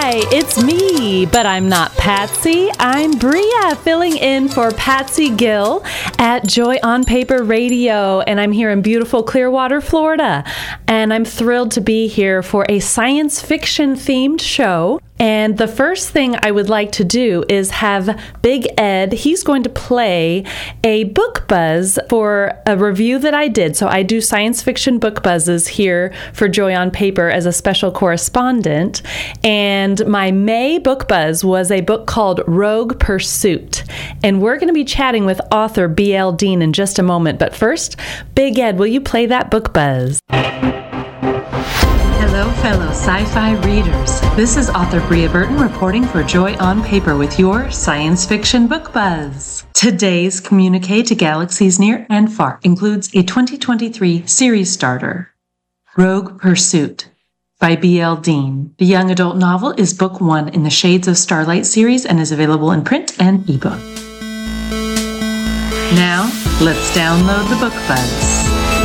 Hi, it's me, but I'm not Patsy. I'm Bria, filling in for Patsy Gill at Joy on Paper Radio, and I'm here in beautiful Clearwater, Florida. And I'm thrilled to be here for a science fiction themed show. And the first thing I would like to do is have Big Ed, he's going to play a book buzz for a review that I did. So I do science fiction book buzzes here for Joy on Paper as a special correspondent. And my May book buzz was a book called Rogue Pursuit. And we're going to be chatting with author B.L. Dean in just a moment. But first, Big Ed, will you play that book buzz? Hello, fellow sci-fi readers. This is author Bria Burton reporting for Joy on Paper with your science fiction book buzz. Today's Communique to Galaxies Near and Far includes a 2023 series starter, Rogue Pursuit by B.L. Dean. The young adult novel is book 1 in the Shades of Starlight series and is available in print and ebook. Now, let's download the book buzz.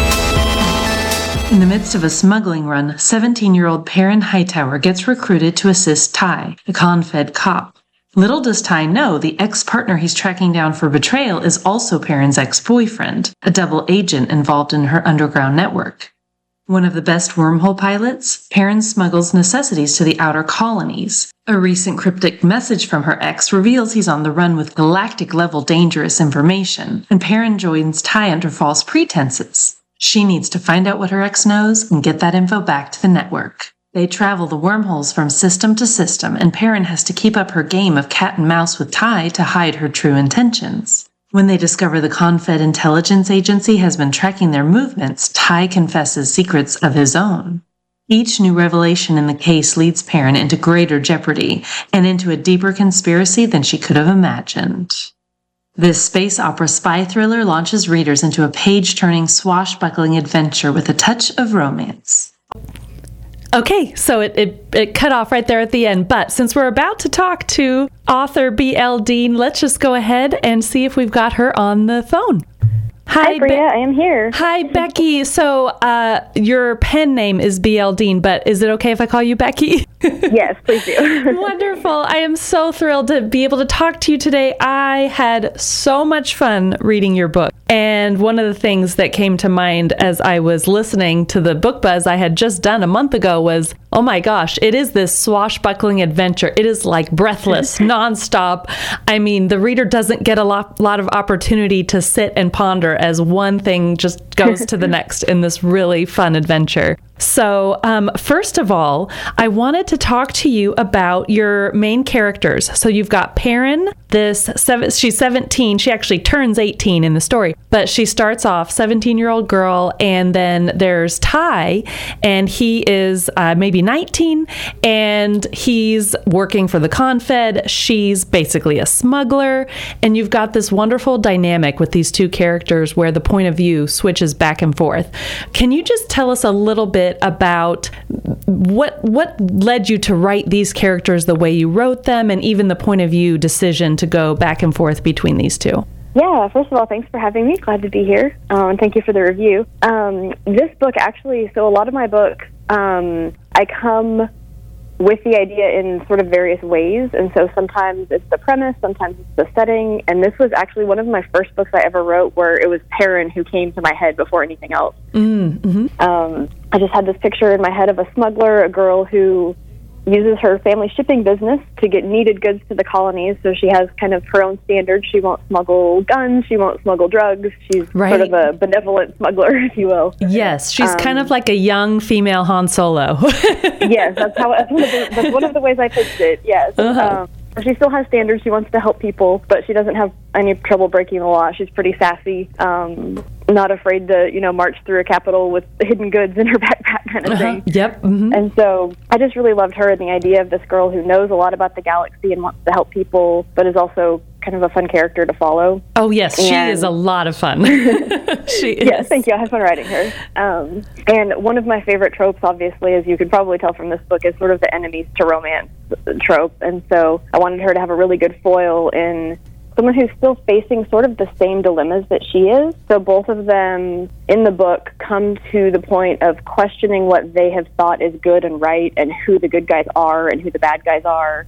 In the midst of a smuggling run, 17-year-old Perrin Hightower gets recruited to assist Ty, a Confed cop. Little does Ty know the ex-partner he's tracking down for betrayal is also Perrin's ex-boyfriend, a double agent involved in her underground network. One of the best wormhole pilots, Perrin smuggles necessities to the outer colonies. A recent cryptic message from her ex reveals he's on the run with galactic-level dangerous information, and Perrin joins Ty under false pretenses. She needs to find out what her ex knows and get that info back to the network. They travel the wormholes from system to system, and Perrin has to keep up her game of cat and mouse with Ty to hide her true intentions. When they discover the Confed Intelligence Agency has been tracking their movements, Ty confesses secrets of his own. Each new revelation in the case leads Perrin into greater jeopardy and into a deeper conspiracy than she could have imagined. This space opera spy thriller launches readers into a page-turning, swashbuckling adventure with a touch of romance. Okay, so it cut off right there at the end. But since we're about to talk to author B.L. Dean, let's just go ahead and see if we've got her on the phone. Hi, Bria. I am here. Hi, Becky. So your pen name is B.L. Dean, but is it okay if I call you Becky? Yes, please do. Wonderful. I am so thrilled to be able to talk to you today. I had so much fun reading your book. And one of the things that came to mind as I was listening to the book buzz I had just done a month ago was, oh my gosh, it is this swashbuckling adventure. It is like breathless, nonstop. I mean, the reader doesn't get a lot of opportunity to sit and ponder as one thing just goes to the next in this really fun adventure. So first of all, I wanted to talk to you about your main characters. So you've got Perrin, she's 17. She actually turns 18 in the story, but she starts off 17-year-old girl, and then there's Ty, and he is maybe 19, and he's working for the Confed. She's basically a smuggler, and you've got this wonderful dynamic with these two characters where the point of view switches back and forth. Can you just tell us a little bit about what led you to write these characters the way you wrote them, and even the point of view decision to go back and forth between these two? Yeah, first of all, thanks for having me. Glad to be here. And thank you for the review. This book actually, so a lot of my books, I come with the idea in sort of various ways. And so sometimes it's the premise, sometimes it's the setting. And this was actually one of my first books I ever wrote where it was Perrin who came to my head before anything else. Mm-hmm. I just had this picture in my head of a smuggler, a girl who uses her family shipping business to get needed goods to the colonies. So she has kind of her own standards. She won't smuggle guns. She won't smuggle drugs. She's sort of a benevolent smuggler, if you will. Yes, she's kind of like a young female Han Solo. Yes, that's one of the ways I pitched it. Yes. Uh-huh. She still has standards. She wants to help people, but she doesn't have any trouble breaking the law. She's pretty sassy. Not afraid to, march through a capital with hidden goods in her backpack kind of thing. Yep. Mm-hmm. And so I just really loved her and the idea of this girl who knows a lot about the galaxy and wants to help people, but is also kind of a fun character to follow. Oh, yes. She is a lot of fun. She is. Yes, thank you. I had fun writing her. And one of my favorite tropes, obviously, as you could probably tell from this book, is sort of the enemies to romance trope. And so I wanted her to have a really good foil in someone who's still facing sort of the same dilemmas that she is. So both of them in the book come to the point of questioning what they have thought is good and right and who the good guys are and who the bad guys are.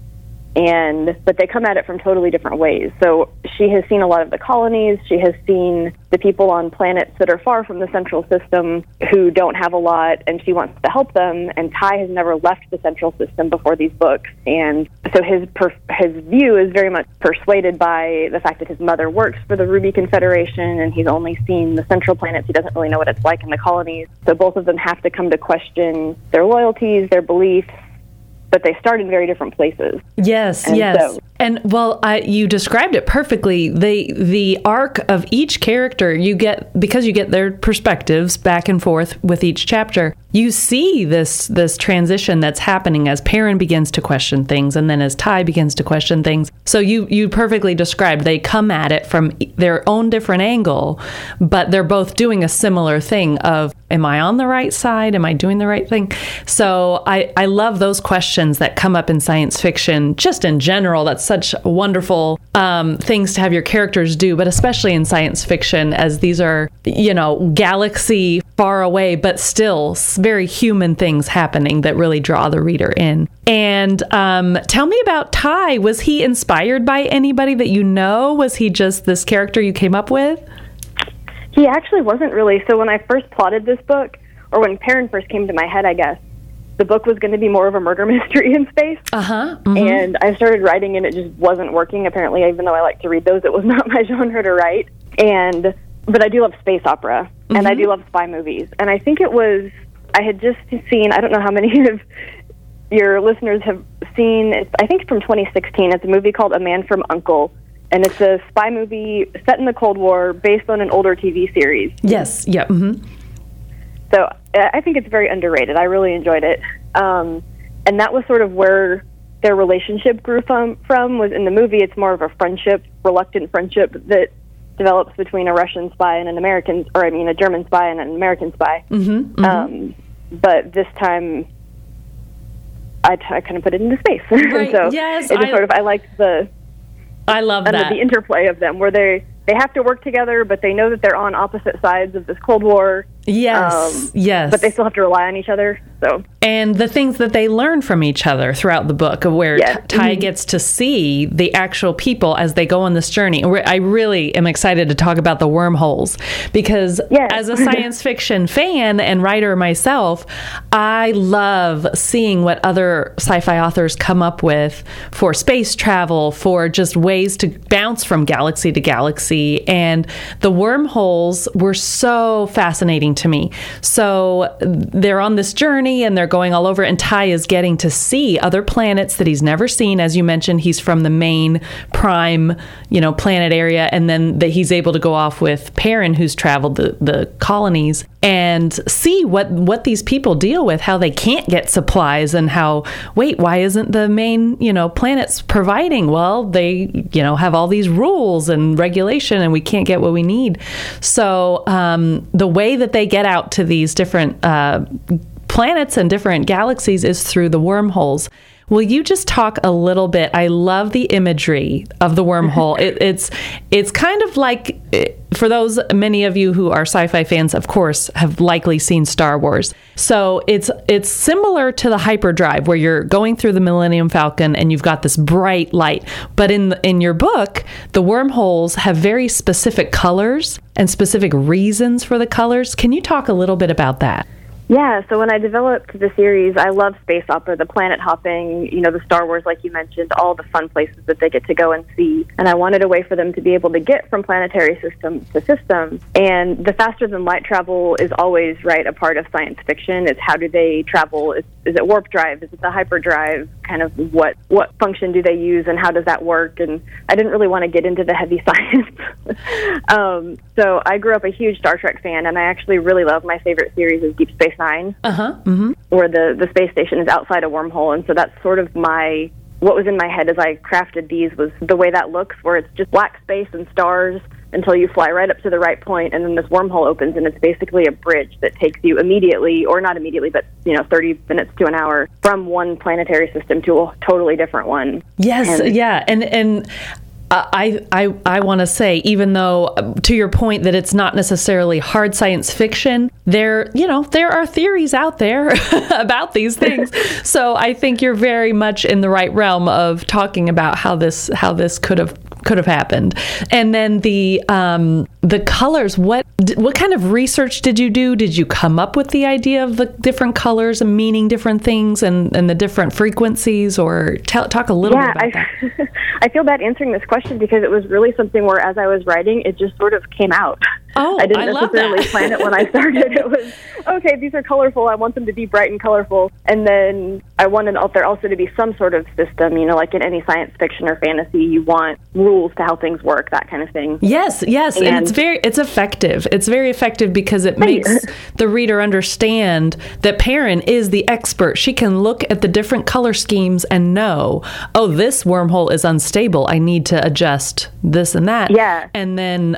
But they come at it from totally different ways. So she has seen a lot of the colonies. She has seen the people on planets that are far from the central system who don't have a lot, and she wants to help them. And Ty has never left the central system before these books. And so his view is very much persuaded by the fact that his mother works for the Ruby Confederation, and he's only seen the central planets. He doesn't really know what it's like in the colonies. So both of them have to come to question their loyalties, their beliefs, but they start in very different places. Yes, and yes. So, and well, you described it perfectly. The arc of each character, because you get their perspectives back and forth with each chapter. You see this transition that's happening as Perrin begins to question things, and then as Ty begins to question things. So you perfectly described. They come at it from their own different angle, but they're both doing a similar thing of, am I on the right side? Am I doing the right thing? So I love those questions that come up in science fiction, just in general. That's such wonderful things to have your characters do, but especially in science fiction, as these are, galaxy far away, but still very human things happening that really draw the reader in. And tell me about Ty. Was he inspired by anybody that you know? Was he just this character you came up with? he actually wasn't really. So when I first plotted this book, or when Perrin first came to my head, I guess, the book was going to be more of a murder mystery in space. Mm-hmm. And I started writing and it just wasn't working. Apparently, even though I like to read those, it was not my genre to write. But I do love space opera, and I do love spy movies. And I think I had just seen, I don't know how many of your listeners have seen, I think from 2016, it's a movie called A Man from U.N.C.L.E., and it's a spy movie set in the Cold War based on an older TV series. Yes, yeah. Mm-hmm. So I think it's very underrated. I really enjoyed it. And that was sort of where their relationship grew from was in the movie. It's more of a friendship, reluctant friendship that develops between a Russian spy and a German spy and an American spy. Mm-hmm, mm-hmm. But this time, I kind of put it into space. Right. So yes, it just I liked I love that. The interplay of them, where they have to work together, but they know that they're on opposite sides of this Cold War. Yes, yes. But they still have to rely on each other. So, and the things that they learn from each other throughout the book, where Ty gets to see the actual people as they go on this journey. I really am excited to talk about the wormholes, because as a science fiction fan and writer myself, I love seeing what other sci-fi authors come up with for space travel, for just ways to bounce from galaxy to galaxy. And the wormholes were so fascinating to me. So they're on this journey and they're going all over, and Ty is getting to see other planets that he's never seen. As you mentioned, he's from the main prime, planet area, and then that he's able to go off with Perrin, who's traveled the colonies, and see what these people deal with, how they can't get supplies, and why isn't the main, planets providing? Well, they, have all these rules and regulation, and we can't get what we need. So the way that they get out to these different planets and different galaxies is through the wormholes. Will you just talk a little bit? I love the imagery of the wormhole. It's kind of like, for those many of you who are sci-fi fans, of course, have likely seen Star Wars. So it's similar to the hyperdrive, where you're going through the Millennium Falcon and you've got this bright light. But in your book, the wormholes have very specific colors and specific reasons for the colors. Can you talk a little bit about that? Yeah, so when I developed the series, I love space opera, the planet hopping, the Star Wars, like you mentioned, all the fun places that they get to go and see. And I wanted a way for them to be able to get from planetary system to system. And the faster than light travel is always, a part of science fiction. It's how do they travel? Is it warp drive? Is it the hyperdrive? Kind of what function do they use, and how does that work? And I didn't really want to get into the heavy science. So I grew up a huge Star Trek fan, and I actually really love, my favorite series is Deep Space Nine, where the space station is outside a wormhole. And so that's sort of what was in my head as I crafted these, was the way that looks, where it's just black space and stars until you fly right up to the right point, and then this wormhole opens, and it's basically a bridge that takes you immediately, or not immediately, but 30 minutes to an hour from one planetary system to a totally different one. Yes, and I want to say, even though to your point that it's not necessarily hard science fiction, there are theories out there about these things. So I think you're very much in the right realm of talking about how this could have happened. And then the colors, what kind of research did you do? Did you come up with the idea of the different colors and meaning different things and the different frequencies, or talk a little bit about that? I feel bad answering this question because it was really something where, as I was writing, it just sort of came out. Oh, I didn't necessarily plan it when I started. It was, okay, these are colorful. I want them to be bright and colorful. And then I wanted there also to be some sort of system, like in any science fiction or fantasy, you want rules to how things work, that kind of thing. Yes. And it's effective. It's very effective because it makes the reader understand that Perrin is the expert. She can look at the different color schemes and know, oh, this wormhole is unstable. I need to adjust this and that. Yeah. And then,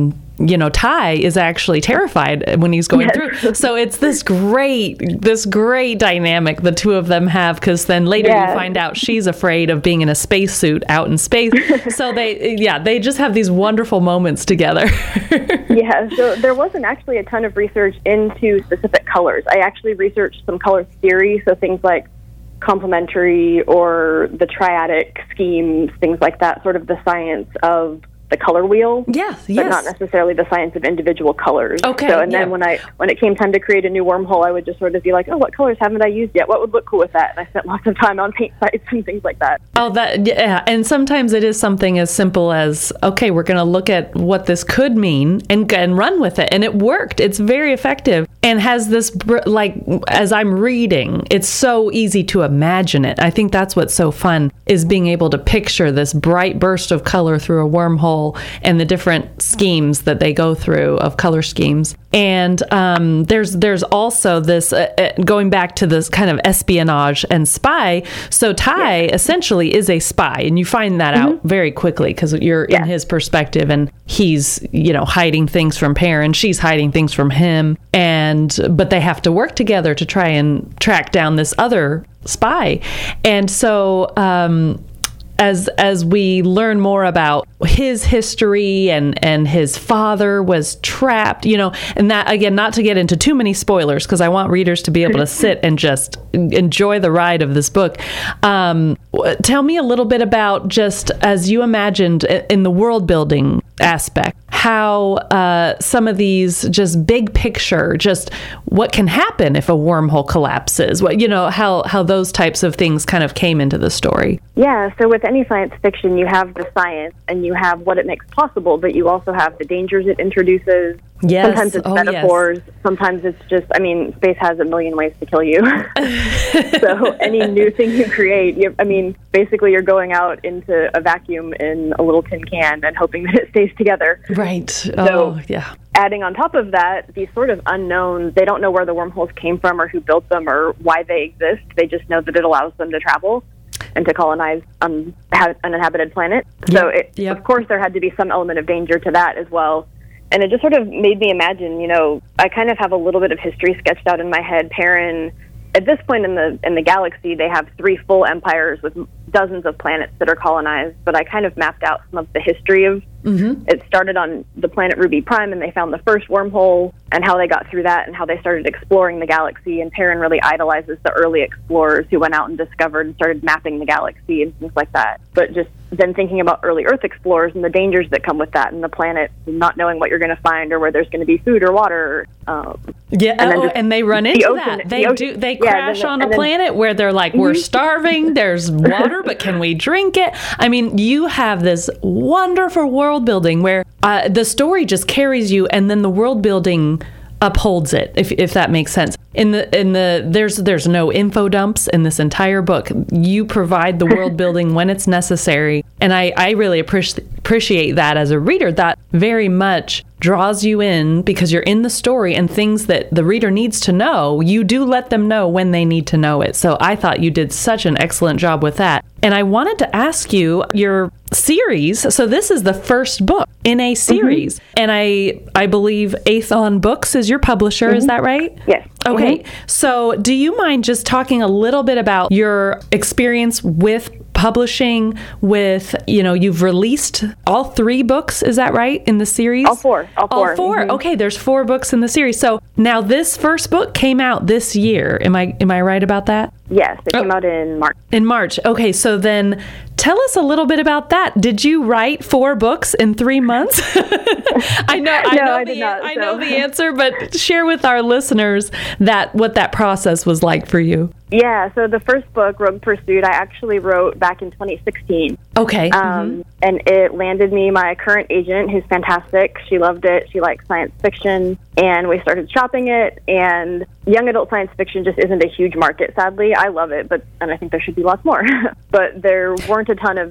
Ty is actually terrified when he's going through. So it's this great dynamic the two of them have, because then later you find out she's afraid of being in a spacesuit out in space. So they just have these wonderful moments together. Yeah, so there wasn't actually a ton of research into specific colors. I actually researched some color theory, so things like complementary or the triadic schemes, things like that, sort of the science of the color wheel, but not necessarily the science of individual colors. Okay. So, and then when it came time to create a new wormhole, I would just sort of be like, oh, what colors haven't I used yet? What would look cool with that? And I spent lots of time on paint sites and things like that. Oh, and sometimes it is something as simple as, okay, we're going to look at what this could mean and run with it. And it worked. It's very effective and has this, as I'm reading, it's so easy to imagine it. I think that's what's so fun, is being able to picture this bright burst of color through a wormhole and the different schemes that they go through of color schemes. And there's also this, going back to this kind of espionage and spy. So Ty essentially is a spy, and you find that out very quickly because you're in his perspective, and he's, hiding things from Perrin, she's hiding things from him, but they have to work together to try and track down this other spy. And so as we learn more about his history and his father was trapped, and that, again, not to get into too many spoilers because I want readers to be able to sit and just enjoy the ride of this book. Tell me a little bit about, just as you imagined in the world building aspect, how some of these just big picture, just what can happen if a wormhole collapses, how those types of things kind of came into the story. Yeah, so with any science fiction, you have the science and you have what it makes possible, but you also have the dangers it introduces. Yes. Sometimes it's metaphors. Yes. Sometimes it's just, space has a million ways to kill you. So any new thing you create, basically you're going out into a vacuum in a little tin can and hoping that it stays together. Right. So, adding on top of that, these sort of unknowns, they don't know where the wormholes came from or who built them or why they exist. They just know that it allows them to travel and to colonize an uninhabited planet. So, of course, there had to be some element of danger to that as well. And it just sort of made me imagine, I kind of have a little bit of history sketched out in my head. Perrin, at this point in the galaxy, they have 3 full empires with dozens of planets that are colonized, but I kind of mapped out some of the history of it. Started on the planet Ruby Prime, and they found the first wormhole and how they got through that and how they started exploring the galaxy. And Perrin really idolizes the early explorers who went out and discovered and started mapping the galaxy and things like that. But just then thinking about early Earth explorers and the dangers that come with that, and the planet not knowing what you're going to find or where there's going to be food or water. And they run into that. They crash on a planet where they're like, we're starving, there's water, but can we drink it? You have this wonderful world building where the story just carries you, and then the world building upholds it, if that makes sense. There's no info dumps in this entire book. You provide the world building when it's necessary, and I really appreciate that as a reader. That very much draws you in because you're in the story, and things that the reader needs to know, you do let them know when they need to know it. So I thought you did such an excellent job with that. And I wanted to ask you, your series, so this is the first book in a series, and I believe Aethon Books is your publisher, is that right? Yes. Okay, so do you mind just talking a little bit about your experience with publishing with, you've released all 3 books, is that right, in the series? All four. All 4. Mm-hmm. Okay, there's 4 books in the series. So now this first book came out this year. Am I right about that? Yes, it came out in March. In March. Okay, so then tell us a little bit about that. Did you write 4 books in 3 months? I know the answer, but share with our listeners what that process was like for you. Yeah, so the first book, Rogue Pursuit, I actually wrote back in 2016. Okay. And it landed me my current agent, who's fantastic. She loved it. She likes science fiction. And we started shopping it. And young adult science fiction just isn't a huge market, sadly. I love it, and I think there should be lots more. But there weren't a ton of...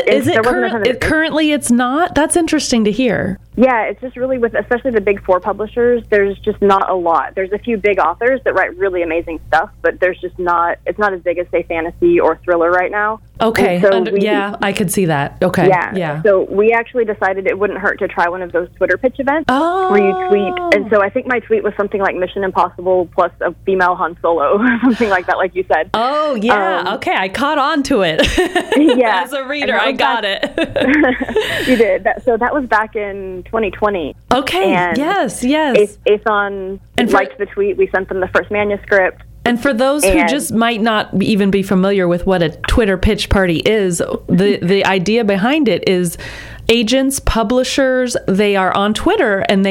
Currently it's not? That's interesting to hear. Yeah, it's just really with, especially the big 4 publishers, there's just not a lot. There's a few big authors that write really amazing stuff, but there's just not, it's not as big as, say, fantasy or thriller right now. Okay. So I could see that. Okay. Yeah. So we actually decided it wouldn't hurt to try one of those Twitter pitch events where you tweet. And so I think my tweet was something like Mission Impossible plus a female Han Solo, something like that, like you said. Oh, yeah. Okay. I caught on to it. Yeah. As a reader, I got it. You did. So that was back in 2020. Okay. And yes. Aethon liked the tweet. We sent them the first manuscript. And for those who just might not even be familiar with what a Twitter pitch party is, the idea behind it is agents, publishers, they are on Twitter, and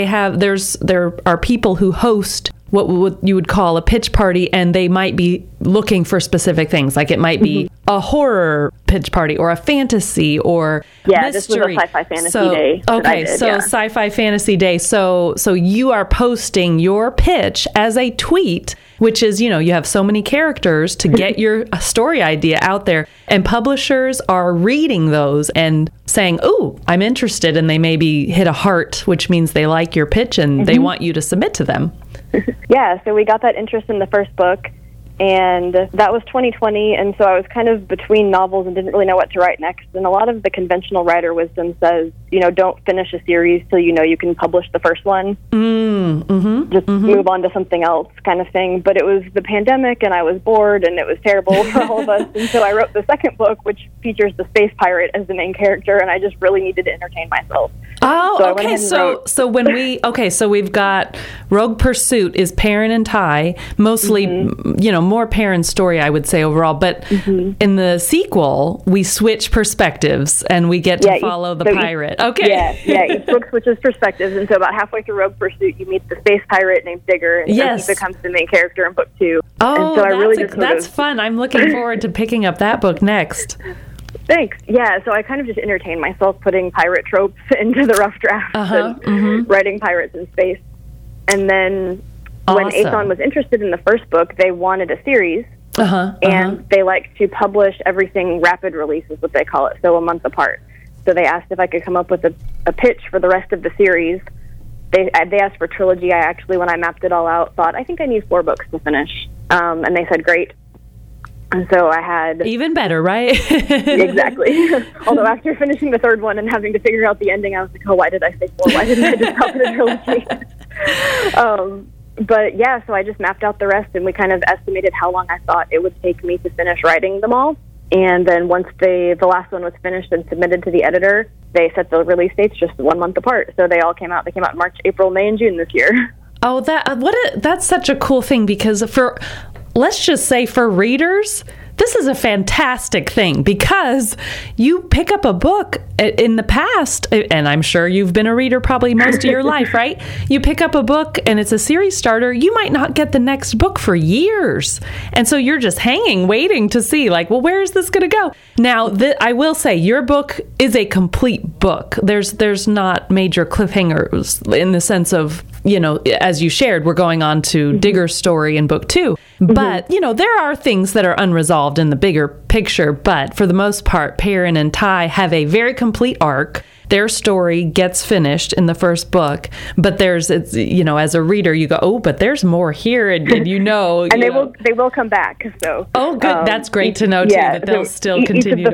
there are people who host what you would call a pitch party, and they might be looking for specific things. Like it might be a horror pitch party or a fantasy or mystery. This was a sci-fi fantasy day. Okay, sci-fi fantasy day. So you are posting your pitch as a tweet, which is, you have so many characters to get your story idea out there. And publishers are reading those and saying, "Ooh, I'm interested." And they maybe hit a heart, which means they like your pitch and they want you to submit to them. Yeah, so we got that interest in the first book, and that was 2020, and so I was kind of between novels and didn't really know what to write next. And a lot of the conventional writer wisdom says, don't finish a series till you can publish the first one. Just move on to something else kind of thing. But it was the pandemic, and I was bored, and it was terrible for all of us. And so I wrote the second book, which features the space pirate as the main character, and I just really needed to entertain myself. Oh, okay. So we've got Rogue Pursuit is Perrin and Ty, mostly, more Perrin's story, I would say overall. But in the sequel, we switch perspectives and we get to follow the pirate. Okay. Yeah. Each book switches perspectives, and so about halfway through Rogue Pursuit, you meet the space pirate named Digger, and so he becomes the main character in book 2. Oh, and so that's fun. I'm looking forward to picking up that book next. Thanks. Yeah, so I kind of just entertained myself putting pirate tropes into the rough draft and writing pirates in space. And then when Aethon was interested in the first book, they wanted a series, and they like to publish everything rapid release is what they call it, so a month apart. So they asked if I could come up with a pitch for the rest of the series. They asked for trilogy. I actually, when I mapped it all out, thought, I think I need 4 books to finish. And they said, great. And so I had... Even better, right? Exactly. Although after finishing the third one and having to figure out the ending, I was like, why did I say 4? Why didn't I just call it a trilogy? But yeah, so I just mapped out the rest, and we kind of estimated how long I thought it would take me to finish writing them all. And then once the last one was finished and submitted to the editor, they set the release dates just 1 month apart. So they all came out. They came out in March, April, May, and June this year. Oh, that's such a cool thing, because let's just say for readers, this is a fantastic thing, because you pick up a book in the past, and I'm sure you've been a reader probably most of your life, right? You pick up a book and it's a series starter, you might not get the next book for years. And so you're just hanging, waiting to see, like, well, where is this going to go? Now, I will say your book is a complete book. There's not major cliffhangers in the sense of, as you shared, we're going on to Digger's story in book 2. But, there are things that are unresolved in the bigger picture. But for the most part, Perrin and Ty have a very complete arc. Their story gets finished in the first book. But as a reader, you go, oh, but there's more here. And they will come back. So. Oh, good. That's great to know, too, that they'll still continue.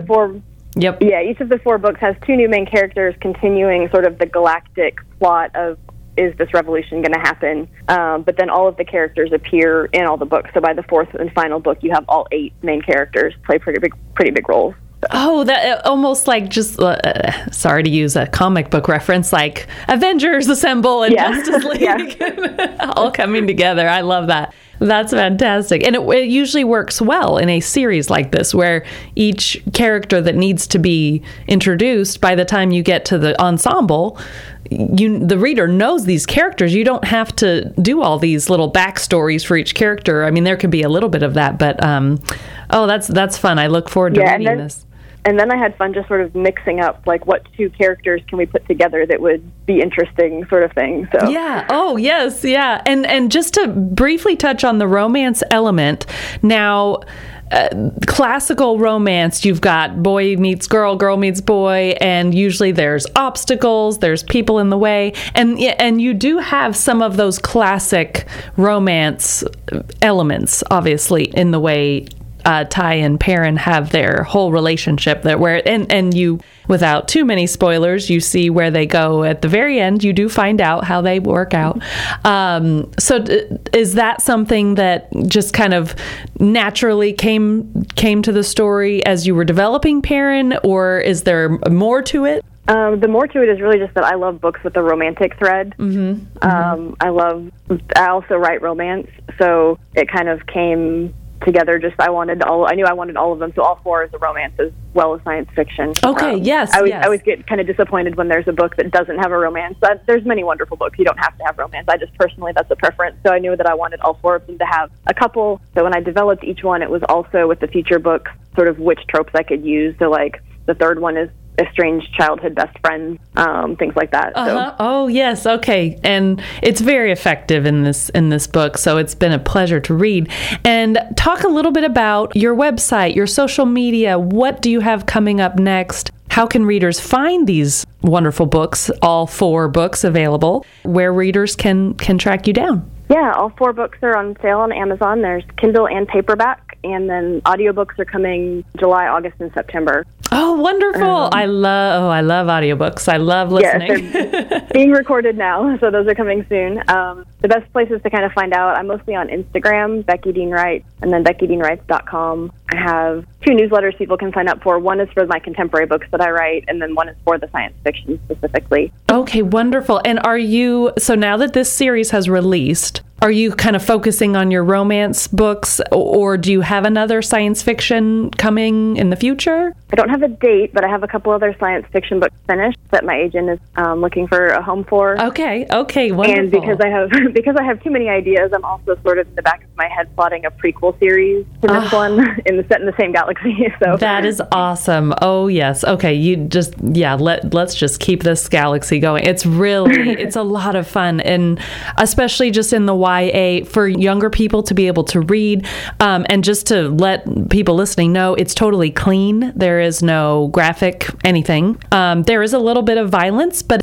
Each of the 4 books has 2 new main characters continuing sort of the galactic plot of is this revolution going to happen? But then all of the characters appear in all the books. So by the fourth and final book, you have all 8 main characters play pretty big roles. Oh, that almost like just, sorry to use a comic book reference, like Avengers Assemble and Justice League all coming together. I love that. That's fantastic. And it usually works well in a series like this, where each character that needs to be introduced, by the time you get to the ensemble, the reader knows these characters. You don't have to do all these little backstories for each character. I mean, there could be a little bit of that, but that's fun. I look forward to reading this. And then I had fun just sort of mixing up, like, what 2 characters can we put together that would be interesting, sort of thing. So yeah. Oh, yes. Yeah. And just to briefly touch on the romance element now. Classical romance, you've got boy meets girl, girl meets boy, and usually there's obstacles, there's people in the way, and you do have some of those classic romance elements, obviously, in the way Ty and Perrin have their whole relationship, that where and you, without too many spoilers, you see where they go at the very end. You do find out how they work out. So is that something that just kind of naturally came to the story as you were developing Perrin, or is there more to it? The more to it is really just that I love books with a romantic thread. I also write romance, so it kind of came together. Just I knew I wanted all of them, so all 4 is a romance as well as science fiction. Okay, yes. I always get kind of disappointed when there's a book that doesn't have a romance. There's many wonderful books. You don't have to have romance. I just personally, that's a preference. So I knew that I wanted all 4 of them to have a couple. So when I developed each one, it was also with the future books, sort of which tropes I could use. So like the third one is estranged childhood best friends, things like that. So. Oh yes, okay, and it's very effective in this book. So it's been a pleasure to read. And talk a little bit about your website, your social media. What do you have coming up next? How can readers find these wonderful books? All 4 books available. Where readers can track you down? Yeah, all 4 books are on sale on Amazon. There's Kindle and paperback, and then audiobooks are coming July, August, and September. Oh, wonderful. I love audiobooks. I love listening. Yeah, they're being recorded now, so those are coming soon. The best places to kind of find out, I'm mostly on Instagram, Becky Dean Wright, and then BeckyDeanWrites.com. I have 2 newsletters people can sign up for. One is for my contemporary books that I write, and then one is for the science fiction specifically. Okay, wonderful. And so now that this series has released, are you kind of focusing on your romance books, or do you have another science fiction coming in the future? I don't have a date, but I have a couple other science fiction books finished that my agent is looking for a home for. Okay, wonderful. And because I have too many ideas, I'm also sort of in the back of my head plotting a prequel series to this one set in the same galaxy. So that is awesome. Oh yes. Okay, let's just keep this galaxy going. It's a lot of fun, and especially just in the YA for younger people to be able to read, and just to let people listening know, it's totally clean. There is no graphic anything. There is a little bit of violence, but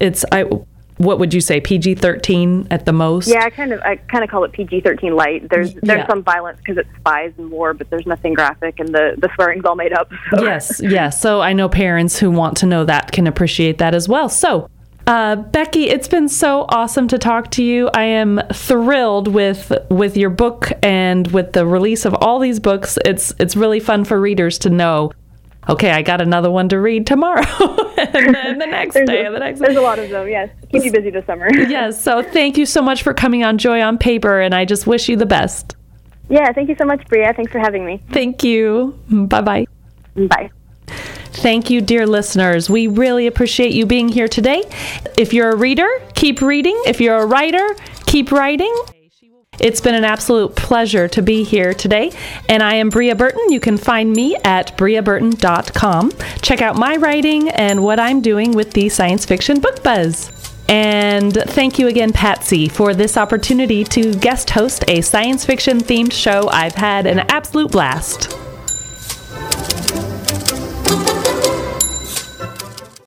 what would you say, PG-13 at the most? Yeah, I kind of call it PG-13 light. There's some violence because it's spies and war, but there's nothing graphic, and the swearing's all made up. So. Yes. So I know parents who want to know that can appreciate that as well. So Becky, it's been so awesome to talk to you. I am thrilled with your book and with the release of all these books. It's really fun for readers to know, okay, I got another one to read tomorrow, and then the next day, and the next day. There's a lot of them, yes. Keep you busy this summer. Yes, so thank you so much for coming on Joy on Paper, and I just wish you the best. Yeah, thank you so much, Bria. Thanks for having me. Thank you. Bye-bye. Bye. Thank you, dear listeners. We really appreciate you being here today. If you're a reader, keep reading. If you're a writer, keep writing. It's been an absolute pleasure to be here today, and I am Bria Burton. You can find me at briaburton.com. Check out my writing and what I'm doing with the Science Fiction Book Buzz. And thank you again, Patsy, for this opportunity to guest host a science fiction themed show. I've had an absolute blast.